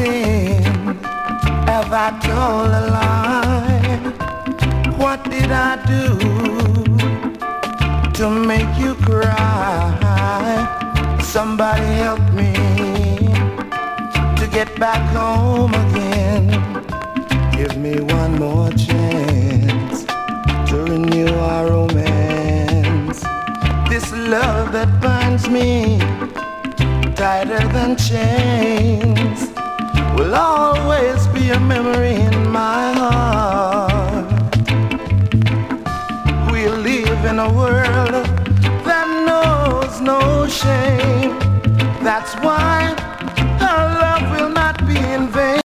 again. Have I told a lie? What did I do to make you cry? Somebody help me to get back home again. Give me one more chance to renew our romance. This love that binds me tighter than chains will always be a memory in my heart. We live in a world that knows no shame. That's why